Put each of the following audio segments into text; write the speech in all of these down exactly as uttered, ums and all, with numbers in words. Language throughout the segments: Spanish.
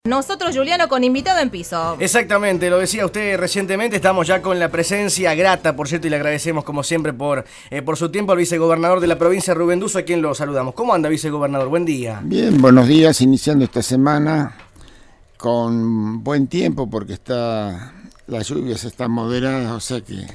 Nosotros, Juliano, con invitado en piso. Exactamente, lo decía usted recientemente, estamos ya con la presencia grata, por cierto, y le agradecemos como siempre por, eh, por su tiempo al vicegobernador de la provincia, Rubén Dusso, a quien lo saludamos. ¿Cómo anda, vicegobernador? Buen día. Bien, buenos días, iniciando esta semana con buen tiempo porque está las lluvias están moderadas, o sea que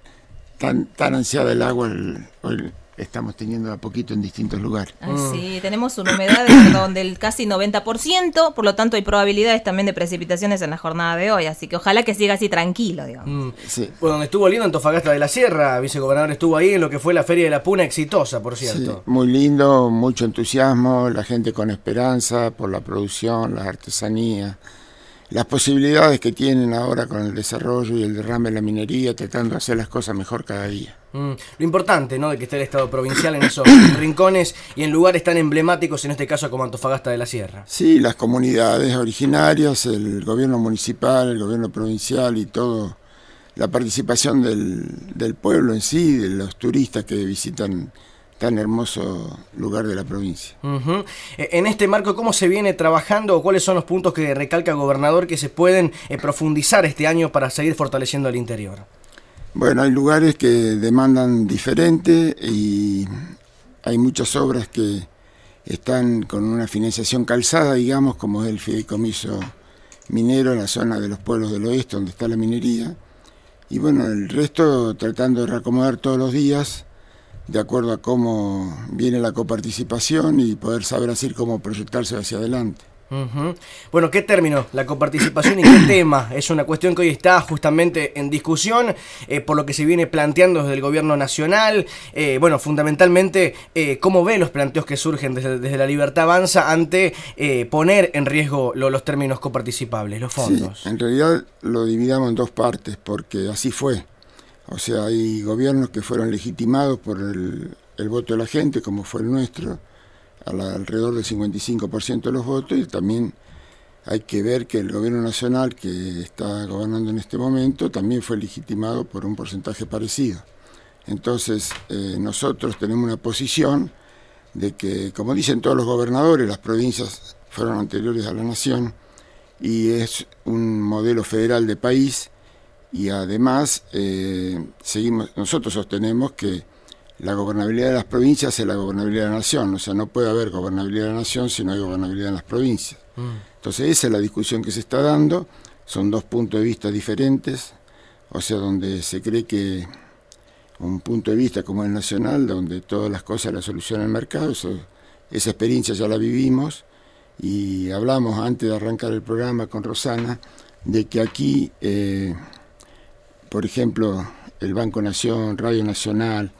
tan, tan ansiada el agua el, hoy estamos teniendo a poquito en distintos lugares. Ay, sí, tenemos una humedad de, donde el casi noventa por ciento, por lo tanto hay probabilidades también de precipitaciones en la jornada de hoy, así que ojalá que siga así tranquilo, digamos. Mm. Sí. Bueno, donde estuvo lindo, Antofagasta de la Sierra, vicegobernador, estuvo ahí en lo que fue la Feria de la Puna, exitosa, por cierto. Sí, muy lindo, mucho entusiasmo, la gente con esperanza por la producción, las artesanías, las posibilidades que tienen ahora con el desarrollo y el derrame de la minería, tratando de hacer las cosas mejor cada día. Mm, lo importante, ¿no?, de que esté el Estado provincial en esos rincones y en lugares tan emblemáticos, en este caso como Antofagasta de la Sierra. Sí, las comunidades originarias, el gobierno municipal, el gobierno provincial y todo, la participación del, del pueblo en sí, de los turistas que visitan tan hermoso lugar de la provincia. Uh-huh. En este marco, ¿cómo se viene trabajando o cuáles son los puntos que recalca el gobernador que se pueden eh, profundizar este año para seguir fortaleciendo el interior? Bueno, hay lugares que demandan diferente y hay muchas obras que están con una financiación calzada, digamos, como es el fideicomiso minero en la zona de los pueblos del oeste, donde está la minería. Y bueno, el resto tratando de reacomodar todos los días, de acuerdo a cómo viene la coparticipación y poder saber así cómo proyectarse hacia adelante. Uh-huh. Bueno, ¿qué término? La coparticipación y qué tema es una cuestión que hoy está justamente en discusión, eh, por lo que se viene planteando desde el gobierno nacional. Eh, bueno, fundamentalmente, eh, ¿cómo ve los planteos que surgen desde, desde la Libertad Avanza ante eh, poner en riesgo lo, los términos coparticipables, los fondos? Sí, en realidad lo dividamos en dos partes, porque así fue. O sea, hay gobiernos que fueron legitimados por el, el voto de la gente, como fue el nuestro, a la, alrededor del cincuenta y cinco por ciento de los votos, y también hay que ver que el gobierno nacional que está gobernando en este momento también fue legitimado por un porcentaje parecido. Entonces, eh, nosotros tenemos una posición de que, como dicen todos los gobernadores, las provincias fueron anteriores a la nación y es un modelo federal de país. Y además, eh, seguimos, nosotros sostenemos que la gobernabilidad de las provincias es la gobernabilidad de la nación. O sea, no puede haber gobernabilidad de la nación si no hay gobernabilidad en las provincias. Mm. Entonces, esa es la discusión que se está dando. Son dos puntos de vista diferentes. O sea, donde se cree que un punto de vista como el nacional, donde todas las cosas las soluciona el mercado, eso, esa experiencia ya la vivimos. Y hablamos antes de arrancar el programa con Rosana de que aquí... Eh, por ejemplo, el Banco Nación, Radio Nacional,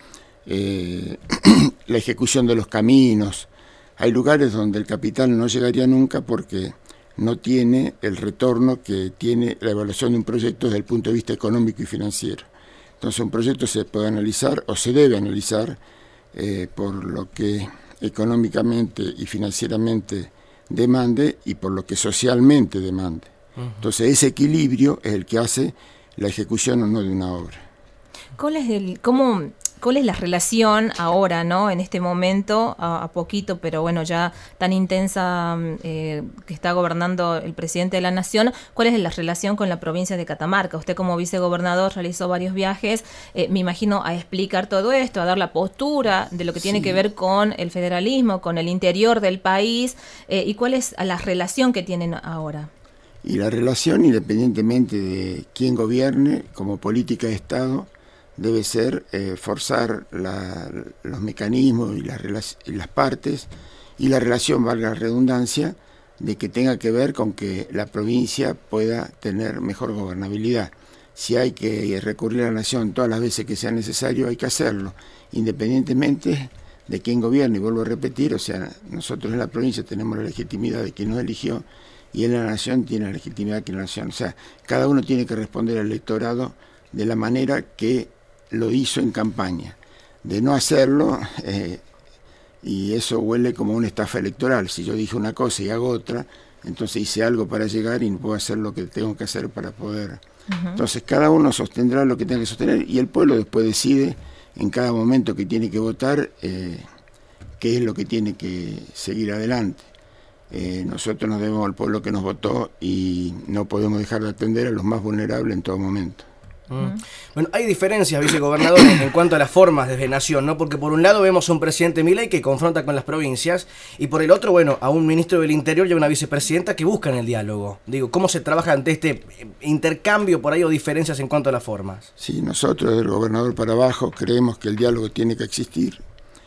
eh, la ejecución de los caminos. Hay lugares donde el capital no llegaría nunca porque no tiene el retorno que tiene la evaluación de un proyecto desde el punto de vista económico y financiero. Entonces un proyecto se puede analizar o se debe analizar eh, por lo que económicamente y financieramente demande y por lo que socialmente demande. Uh-huh. Entonces ese equilibrio es el que hace la ejecución o no de una obra. ¿Cuál es el, cómo, cuál es la relación ahora, ¿no? En este momento, a, a poquito, pero bueno, ya tan intensa eh, que está gobernando el presidente de la Nación, ¿cuál es la relación con la provincia de Catamarca? Usted como vicegobernador realizó varios viajes, eh, me imagino, a explicar todo esto, a dar la postura de lo que tiene sí. que ver con el federalismo, con el interior del país, eh, y cuál es la relación que tienen ahora. Y la relación, independientemente de quién gobierne, como política de Estado, debe ser eh, forzar la, los mecanismos y las, y las partes, y la relación, valga la redundancia, de que tenga que ver con que la provincia pueda tener mejor gobernabilidad. Si hay que recurrir a la Nación todas las veces que sea necesario, hay que hacerlo, independientemente de quién gobierne. Y vuelvo a repetir, o sea, nosotros en la provincia tenemos la legitimidad de quien nos eligió, y en la Nación tiene la legitimidad que la Nación. O sea, cada uno tiene que responder al electorado de la manera que lo hizo en campaña. De no hacerlo, eh, y eso huele como una estafa electoral. Si yo dije una cosa y hago otra, entonces hice algo para llegar y no puedo hacer lo que tengo que hacer para poder. Uh-huh. Entonces cada uno sostendrá lo que tenga que sostener y el pueblo después decide en cada momento que tiene que votar eh, qué es lo que tiene que seguir adelante. Eh, nosotros nos debemos al pueblo que nos votó y no podemos dejar de atender a los más vulnerables en todo momento. Mm. Bueno, hay diferencias, vicegobernador, en cuanto a las formas desde Nación, ¿no? Porque por un lado vemos a un presidente Milei que confronta con las provincias y por el otro, bueno, a un ministro del Interior y a una vicepresidenta que buscan el diálogo. Digo, ¿cómo se trabaja ante este intercambio por ahí o diferencias en cuanto a las formas? Sí, nosotros del gobernador para abajo creemos que el diálogo tiene que existir.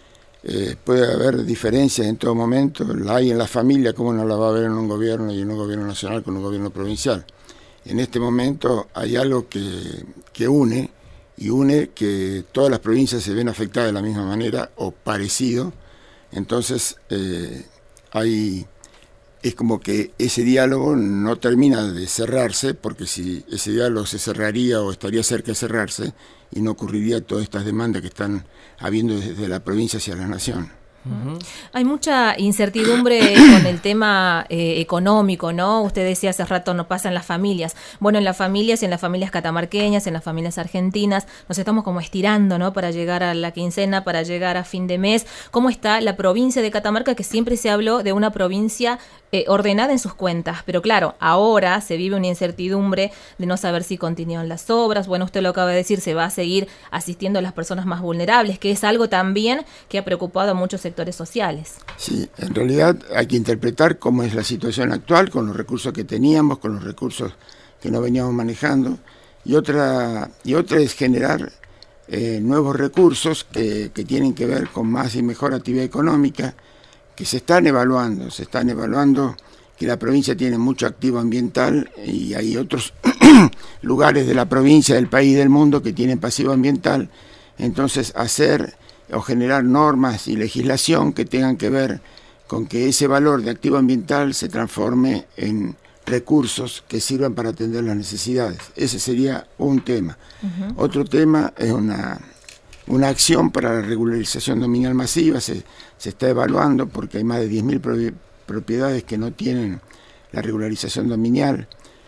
Eh, puede haber diferencias en todo momento, la hay en la familia, como no la va a haber en un gobierno y en un gobierno nacional con un gobierno provincial. En este momento hay algo que, que une, y une que todas las provincias se ven afectadas de la misma manera o parecido. Entonces eh, hay, es como que ese diálogo no termina de cerrarse, porque si ese diálogo se cerraría o estaría cerca de cerrarse, y no ocurriría todas estas demandas que están habiendo desde la provincia hacia la nación. Uh-huh. Hay mucha incertidumbre con el tema eh, económico, ¿no? Usted decía hace rato, no pasa en las familias. Bueno, en las familias, en las familias catamarqueñas, en las familias argentinas, nos estamos como estirando, ¿no? Para llegar a la quincena, para llegar a fin de mes. ¿Cómo está la provincia de Catamarca? Que siempre se habló de una provincia eh, ordenada en sus cuentas. Pero claro, ahora se vive una incertidumbre de no saber si continúan las obras. Bueno, usted lo acaba de decir, se va a seguir asistiendo a las personas más vulnerables, que es algo también que ha preocupado a muchos sectores sectores sociales. Sí, en realidad hay que interpretar cómo es la situación actual, con los recursos que teníamos, con los recursos que no veníamos manejando, y otra, y otra es generar eh, nuevos recursos que, que tienen que ver con más y mejor actividad económica, que se están evaluando, se están evaluando que la provincia tiene mucho activo ambiental y hay otros lugares de la provincia, del país, del mundo que tienen pasivo ambiental. Entonces hacer o generar normas y legislación que tengan que ver con que ese valor de activo ambiental se transforme en recursos que sirvan para atender las necesidades. Ese sería un tema. Uh-huh. Otro tema es una, una acción para la regularización dominial masiva. Se, se está evaluando porque hay más de diez mil propiedades que no tienen la regularización dominial.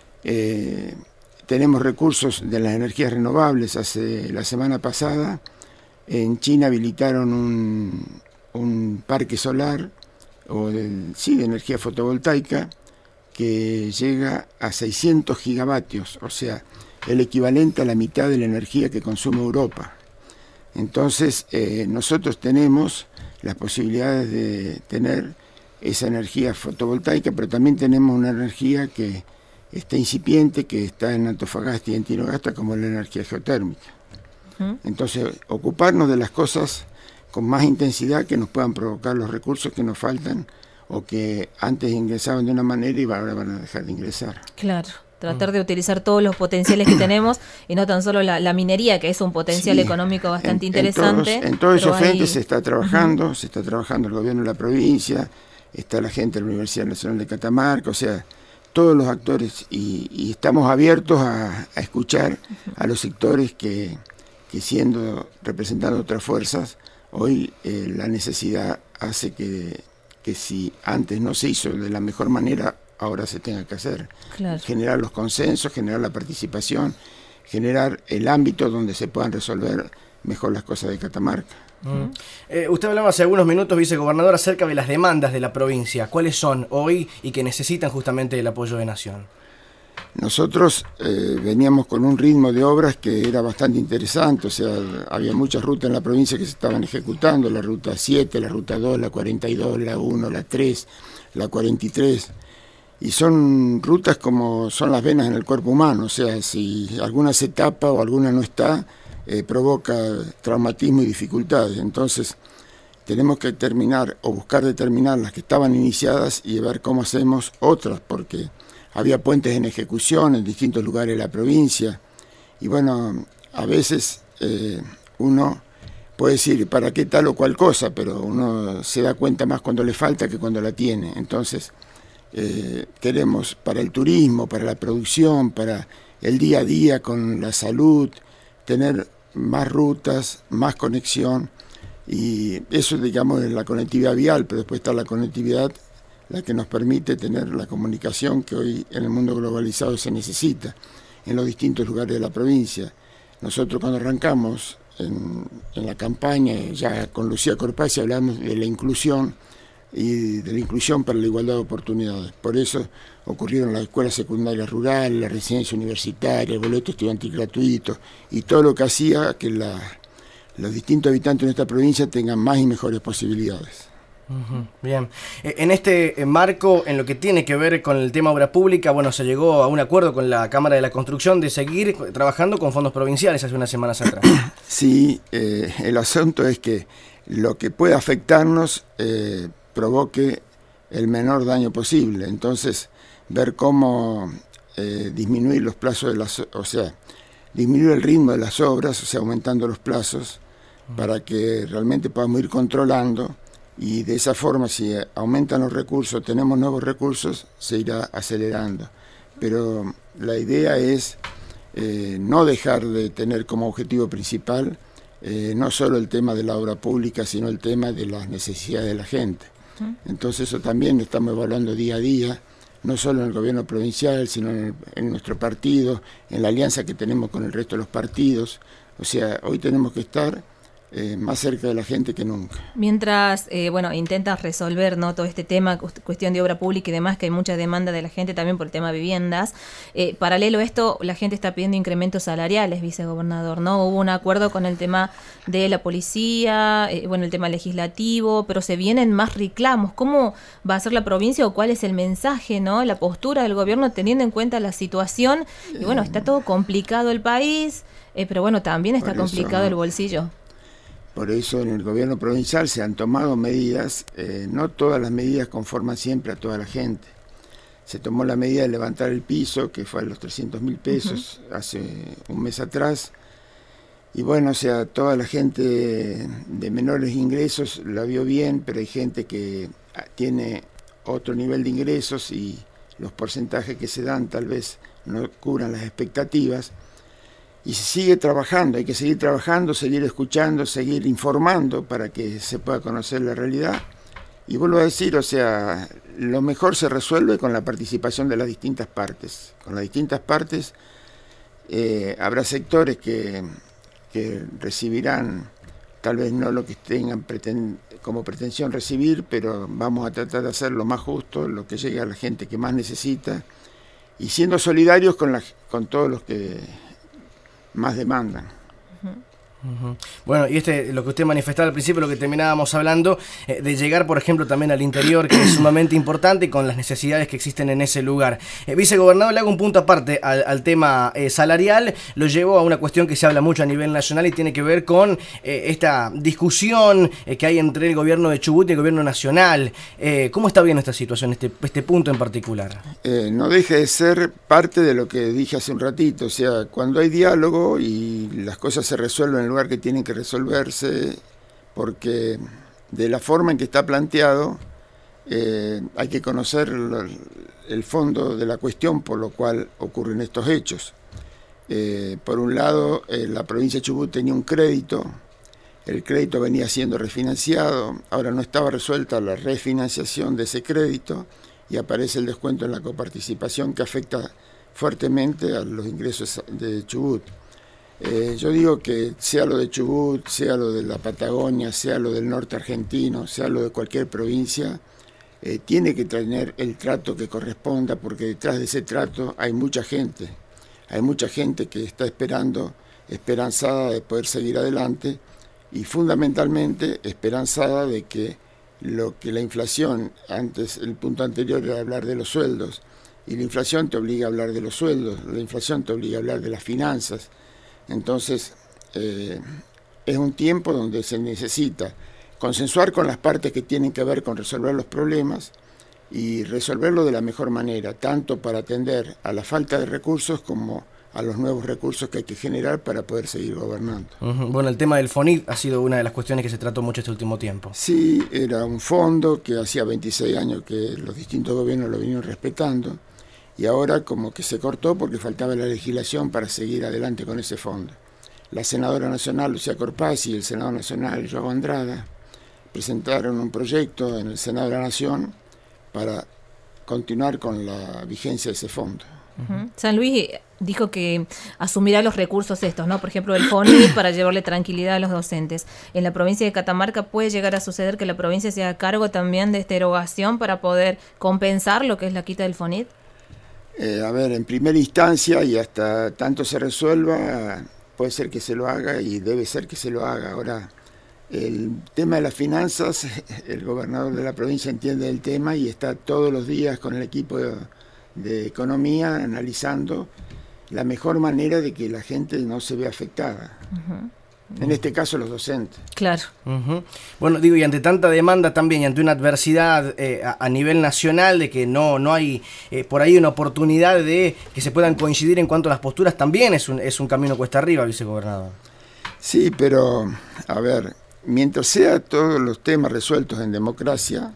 Eh, tenemos recursos de las energías renovables. Hace la semana pasada en China habilitaron un, un parque solar, o de, sí, de energía fotovoltaica, que llega a seiscientos gigavatios, o sea, el equivalente a la mitad de la energía que consume Europa. Entonces, eh, nosotros tenemos las posibilidades de tener esa energía fotovoltaica, pero también tenemos una energía que está incipiente, que está en Antofagasta y en Tinogasta, como la energía geotérmica. Entonces, ocuparnos de las cosas con más intensidad que nos puedan provocar los recursos que nos faltan o que antes ingresaban de una manera y ahora van a dejar de ingresar. Claro, tratar de utilizar todos los potenciales que tenemos y no tan solo la, la minería, que es un potencial sí, económico bastante en, interesante. En todos, en todos esos frentes hay... se está trabajando, uh-huh. se está trabajando el gobierno de la provincia, está la gente de la Universidad Nacional de Catamarca, o sea, todos los actores, y, y estamos abiertos a, a escuchar uh-huh. a los sectores que... que siendo representando otras fuerzas, hoy eh, la necesidad hace que, que si antes no se hizo de la mejor manera, ahora se tenga que hacer. Claro. Generar los consensos, generar la participación, generar el ámbito donde se puedan resolver mejor las cosas de Catamarca. Mm. Eh, usted hablaba hace algunos minutos, vicegobernador, acerca de las demandas de la provincia. ¿Cuáles son hoy y que necesitan justamente el apoyo de Nación? Nosotros eh, veníamos con un ritmo de obras que era bastante interesante, o sea, había muchas rutas en la provincia que se estaban ejecutando, la ruta siete, la ruta dos, la cuarenta y dos, la uno, la tres, la cuarenta y tres, y son rutas como son las venas en el cuerpo humano, o sea, si alguna se tapa o alguna no está, eh, provoca traumatismo y dificultades. Entonces tenemos que terminar o buscar determinar las que estaban iniciadas y ver cómo hacemos otras, porque había puentes en ejecución en distintos lugares de la provincia. Y bueno, a veces eh, uno puede decir, ¿para qué tal o cual cosa? Pero uno se da cuenta más cuando le falta que cuando la tiene. Entonces, eh, queremos para el turismo, para la producción, para el día a día con la salud, tener más rutas, más conexión. Y eso, digamos, es la conectividad vial, pero después está la conectividad la que nos permite tener la comunicación que hoy en el mundo globalizado se necesita en los distintos lugares de la provincia. Nosotros cuando arrancamos en, en la campaña, ya con Lucía Corpazzi hablamos de la inclusión, y de la inclusión para la igualdad de oportunidades. Por eso ocurrieron las escuelas secundarias rurales, la residencia universitaria, el boleto estudiantil gratuito y todo lo que hacía que la, los distintos habitantes de nuestra provincia tengan más y mejores posibilidades. Uh-huh. Bien, en este marco, en lo que tiene que ver con el tema obra pública, bueno, se llegó a un acuerdo con la Cámara de la Construcción de seguir trabajando con fondos provinciales hace unas semanas atrás. Sí, eh, el asunto es que lo que pueda afectarnos eh, provoque el menor daño posible. Entonces, ver cómo eh, disminuir los plazos de las, o sea, disminuir el ritmo de las obras, o sea, aumentando los plazos, uh-huh, para que realmente podamos ir controlando. Y de esa forma, si aumentan los recursos, tenemos nuevos recursos, se irá acelerando. Pero la idea es eh, no dejar de tener como objetivo principal eh, no solo el tema de la obra pública, sino el tema de las necesidades de la gente. Entonces eso también lo estamos evaluando día a día, no solo en el gobierno provincial, sino en, el, en nuestro partido, en la alianza que tenemos con el resto de los partidos. O sea, hoy tenemos que estar Eh, más cerca de la gente que nunca. Mientras, eh, bueno, intentas resolver, ¿no?, todo este tema, cuestión de obra pública y demás, que hay mucha demanda de la gente también por el tema de viviendas. Eh, paralelo a esto, la gente está pidiendo incrementos salariales, vicegobernador, ¿no? Hubo un acuerdo con el tema de la policía, eh, bueno, el tema legislativo, pero se vienen más reclamos. ¿Cómo va a ser la provincia o cuál es el mensaje, ¿no?, la postura del gobierno teniendo en cuenta la situación? Y bueno, está todo complicado el país, eh, pero bueno, también está complicado el bolsillo. Por eso en el gobierno provincial se han tomado medidas, eh, no todas las medidas conforman siempre a toda la gente. Se tomó la medida de levantar el piso, que fue a los trescientos mil pesos, uh-huh, hace un mes atrás. Y bueno, o sea, toda la gente de menores ingresos la vio bien, pero hay gente que tiene otro nivel de ingresos y los porcentajes que se dan tal vez no cubran las expectativas. Y se sigue trabajando, hay que seguir trabajando, seguir escuchando, seguir informando para que se pueda conocer la realidad. Y vuelvo a decir, o sea, lo mejor se resuelve con la participación de las distintas partes. Con las distintas partes eh, habrá sectores que, que recibirán, tal vez no lo que tengan preten- como pretensión recibir, pero vamos a tratar de hacer lo más justo, lo que llegue a la gente que más necesita, y siendo solidarios con, la, con todos los que más demandan. Uh-huh. Bueno, y este, lo que usted manifestaba al principio, lo que terminábamos hablando, eh, de llegar, por ejemplo, también al interior, que es sumamente importante, y con las necesidades que existen en ese lugar. Eh, vicegobernador, le hago un punto aparte al, al tema eh, salarial, lo llevo a una cuestión que se habla mucho a nivel nacional y tiene que ver con eh, esta discusión eh, que hay entre el gobierno de Chubut y el gobierno nacional. Eh, ¿Cómo está viendo esta situación, este, este punto en particular? Eh, no deja de ser parte de lo que dije hace un ratito, o sea, cuando hay diálogo y las cosas se resuelven en el lugar que tienen que resolverse, porque de la forma en que está planteado eh, hay que conocer lo, el fondo de la cuestión por lo cual ocurren estos hechos. Eh, por un lado, eh, la provincia de Chubut tenía un crédito, el crédito venía siendo refinanciado, ahora no estaba resuelta la refinanciación de ese crédito y aparece el descuento en la coparticipación que afecta fuertemente a los ingresos de Chubut. Eh, yo digo que sea lo de Chubut, sea lo de la Patagonia, sea lo del norte argentino, sea lo de cualquier provincia, eh, tiene que tener el trato que corresponda, porque detrás de ese trato hay mucha gente, hay mucha gente que está esperando, esperanzada de poder seguir adelante y fundamentalmente esperanzada de que lo que la inflación, antes el punto anterior era hablar de los sueldos, y la inflación te obliga a hablar de los sueldos, la inflación te obliga a hablar de las finanzas. Entonces, eh, es un tiempo donde se necesita consensuar con las partes que tienen que ver con resolver los problemas y resolverlo de la mejor manera, tanto para atender a la falta de recursos como a los nuevos recursos que hay que generar para poder seguir gobernando. Uh-huh. Bueno, el tema del FONIT ha sido una de las cuestiones que se trató mucho este último tiempo. Sí, era un fondo que hacía veintiséis años que los distintos gobiernos lo venían respetando, y ahora como que se cortó porque faltaba la legislación para seguir adelante con ese fondo. La senadora nacional Lucía Corpaz y el senador nacional Joao Andrada presentaron un proyecto en el Senado de la Nación para continuar con la vigencia de ese fondo. Uh-huh. San Luis dijo que asumirá los recursos estos, ¿no? Por ejemplo, el FONIT para llevarle tranquilidad a los docentes. En la provincia de Catamarca puede llegar a suceder que la provincia se haga cargo también de esta erogación para poder compensar lo que es la quita del FONIT. Eh, a ver, en primera instancia y hasta tanto se resuelva, puede ser que se lo haga y debe ser que se lo haga. Ahora, el tema de las finanzas, el gobernador de la provincia entiende el tema y está todos los días con el equipo de, de economía analizando la mejor manera de que la gente no se vea afectada. Uh-huh. En este caso los docentes. Claro. Uh-huh. Bueno, digo, y ante tanta demanda también y ante una adversidad eh, a, a nivel nacional de que no, no hay eh, por ahí una oportunidad de que se puedan coincidir en cuanto a las posturas, también es un, es un camino cuesta arriba, vicegobernador. Sí, pero a ver, mientras sea todos los temas resueltos en democracia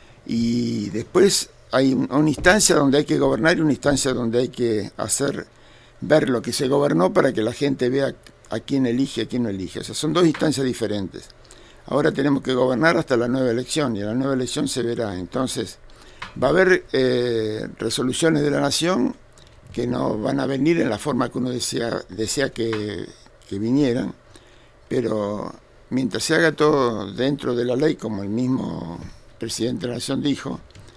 y después hay una instancia donde hay que gobernar y una instancia donde hay que hacer ver lo que se gobernó para que la gente vea a quién elige, a quién no elige. O sea, son dos instancias diferentes. Ahora tenemos que gobernar hasta la nueva elección y en la nueva elección se verá. Entonces, va a haber eh, resoluciones de la Nación que no van a venir en la forma que uno desea, desea que, que vinieran, pero mientras se haga todo dentro de la ley, como el mismo presidente de la Nación dijo,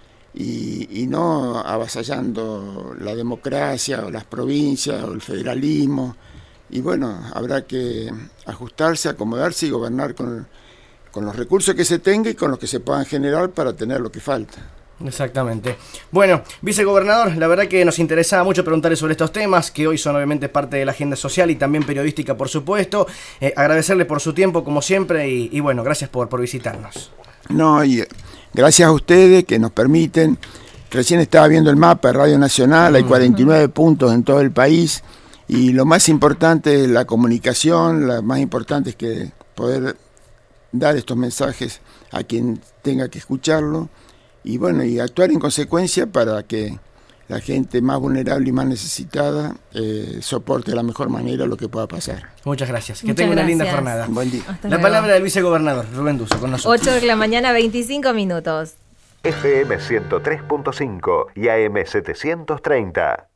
y, y no avasallando la democracia o las provincias o el federalismo, y bueno, habrá que ajustarse, acomodarse y gobernar con, con los recursos que se tenga y con los que se puedan generar para tener lo que falta. Exactamente. Bueno, vicegobernador, la verdad que nos interesaba mucho preguntarle sobre estos temas, que hoy son obviamente parte de la agenda social y también periodística, por supuesto. Eh, agradecerle por su tiempo, como siempre, y, y bueno, gracias por, por visitarnos. No, y gracias a ustedes que nos permiten. Recién estaba viendo el mapa de Radio Nacional, hay cuarenta y nueve puntos en todo el país. Y lo más importante es la comunicación, lo más importante es que poder dar estos mensajes a quien tenga que escucharlo y bueno, y actuar en consecuencia para que la gente más vulnerable y más necesitada eh, soporte de la mejor manera lo que pueda pasar. Muchas gracias. Que Muchas tenga una gracias. linda jornada. Buen día. Hasta la luego. palabra del vicegobernador, Rubén Dusso, con nosotros. ocho de la mañana, veinticinco minutos. F M ciento tres punto cinco y A M setecientos treinta.